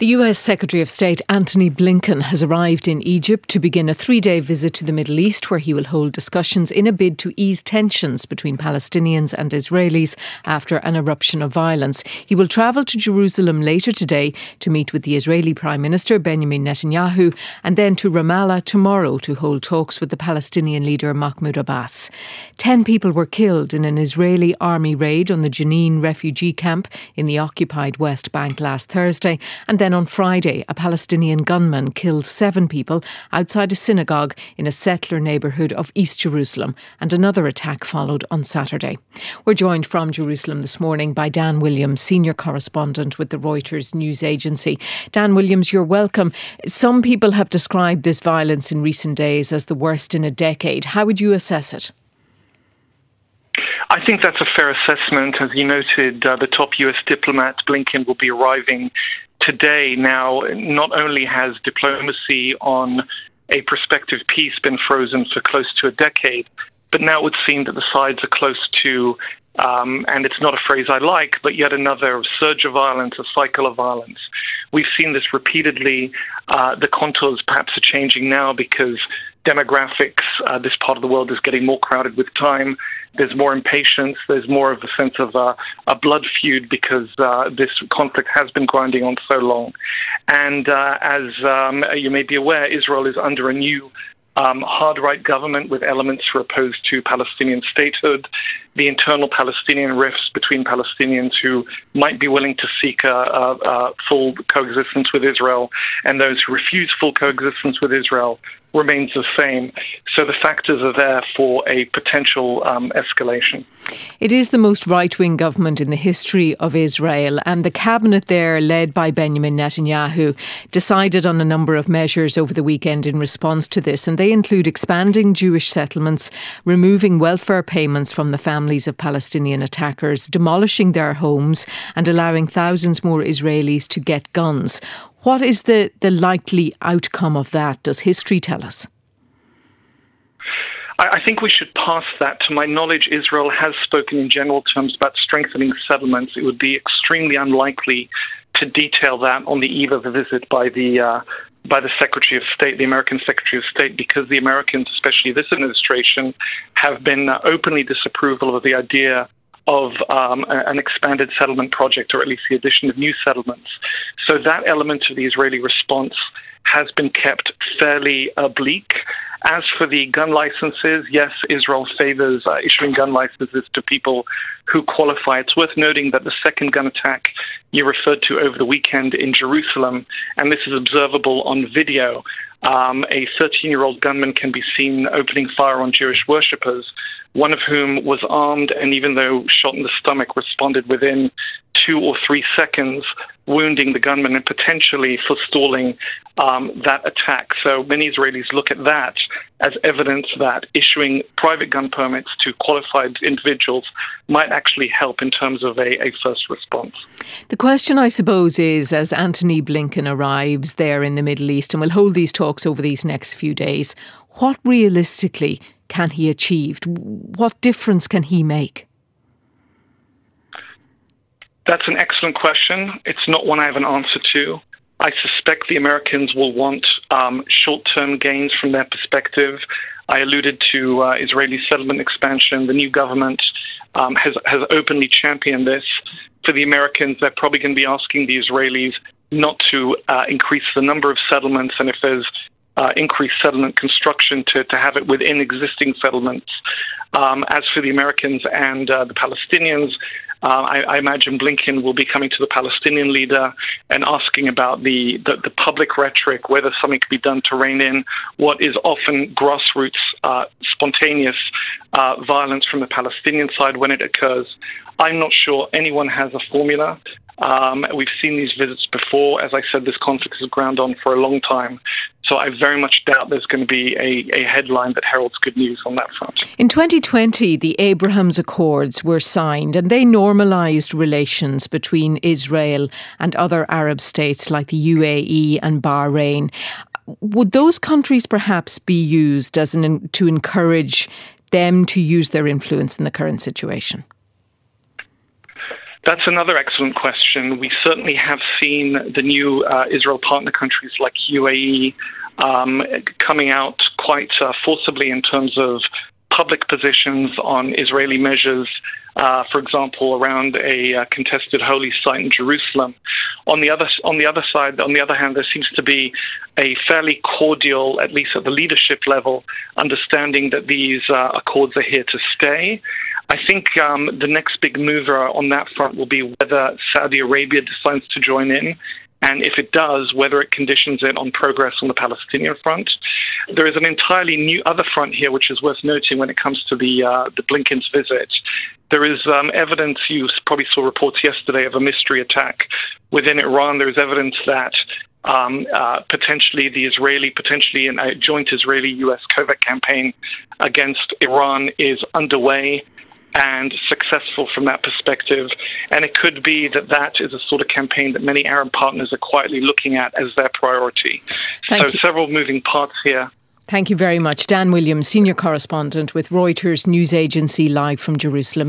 The US Secretary of State Antony Blinken has arrived in Egypt to begin a 3-day visit to the Middle East, where he will hold discussions in a bid to ease tensions between Palestinians and Israelis after an eruption of violence. He will travel to Jerusalem later today to meet with the Israeli Prime Minister Benjamin Netanyahu, and then to Ramallah tomorrow to hold talks with the Palestinian leader Mahmoud Abbas. 10 people were killed in an Israeli army raid on the Jenin refugee camp in the occupied West Bank last Thursday, and then on Friday, a Palestinian gunman killed 7 people outside a synagogue in a settler neighbourhood of East Jerusalem, and another attack followed on Saturday. We're joined from Jerusalem this morning by Dan Williams, senior correspondent with the Reuters news agency. Dan Williams, you're welcome. Some people have described this violence in recent days as the worst in a decade. How would you assess it? I think that's a fair assessment. As you noted, the top US diplomat, Blinken, will be arriving today. Now, not only has diplomacy on a prospective peace been frozen for close to a decade, but now it would seem that the sides are close to, and it's not a phrase I like, but yet another surge of violence, a cycle of violence. We've seen this repeatedly. The contours perhaps are changing now because demographics, this part of the world is getting more crowded with time. There's more impatience. There's more of a sense of a blood feud because this conflict has been grinding on so long. And as you may be aware, Israel is under a new hard-right government with elements who are opposed to Palestinian statehood, the internal Palestinian rifts between Palestinians who might be willing to seek a full coexistence with Israel and those who refuse full coexistence with Israel remains the same. So the factors are there for a potential escalation. It is the most right-wing government in the history of Israel, and the cabinet there, led by Benjamin Netanyahu, decided on a number of measures over the weekend in response to this, and they include expanding Jewish settlements, removing welfare payments from the families of Palestinian attackers, demolishing their homes, and allowing thousands more Israelis to get guns. What is the likely outcome of that? Does history tell us? I think we should pass that. To my knowledge, Israel has spoken in general terms about strengthening settlements. It would be extremely unlikely to detail that on the eve of a visit by the Secretary of State, the American Secretary of State, because the Americans, especially this administration, have been openly disapproval of the idea of an expanded settlement project, or at least the addition of new settlements. So that element of the Israeli response has been kept fairly oblique. As for the gun licenses, yes, Israel favors issuing gun licenses to people who qualify. It's worth noting that the second gun attack you referred to over the weekend in Jerusalem, and this is observable on video, a 13-year-old gunman can be seen opening fire on Jewish worshippers, one of whom was armed and, even though shot in the stomach, responded within 2 or 3 seconds, wounding the gunman and potentially forestalling that attack. So many Israelis look at that as evidence that issuing private gun permits to qualified individuals might actually help in terms of a first response. The question, I suppose, is, as Antony Blinken arrives there in the Middle East and will hold these talks over these next few days, what realistically can he achieve? What difference can he make? That's an excellent question. It's not one I have an answer to. I suspect the Americans will want short-term gains from their perspective. I alluded to Israeli settlement expansion. The new government has openly championed this. For the Americans, they're probably going to be asking the Israelis not to increase the number of settlements, and if there's increased settlement construction, to have it within existing settlements. As for the Americans and the Palestinians, I imagine Blinken will be coming to the Palestinian leader and asking about the public rhetoric, whether something can be done to rein in what is often grassroots, spontaneous violence from the Palestinian side when it occurs. I'm not sure anyone has a formula. We've seen these visits before. As I said, this conflict has ground on for a long time. So I very much doubt there's going to be a headline that heralds good news on that front. In 2020, the Abraham Accords were signed, and they normalised relations between Israel and other Arab states like the UAE and Bahrain. Would those countries perhaps be used to encourage them to use their influence in the current situation? That's another excellent question. We certainly have seen the new Israel partner countries like UAE coming out quite forcibly in terms of public positions on Israeli measures, for example, around a contested holy site in Jerusalem. On the other hand, there seems to be a fairly cordial, at least at the leadership level, understanding that these accords are here to stay. I think the next big mover on that front will be whether Saudi Arabia decides to join in, and if it does, whether it conditions it on progress on the Palestinian front. There is an entirely new other front here, which is worth noting when it comes to the Blinken's visit. There is evidence, you probably saw reports yesterday of a mystery attack within Iran. There is evidence that potentially a joint Israeli-U.S. covert campaign against Iran is underway and successful from that perspective. And it could be that is a sort of campaign that many Arab partners are quietly looking at as their priority. Thank you. Several moving parts here. Thank you very much. Dan Williams, senior correspondent with Reuters News Agency, live from Jerusalem.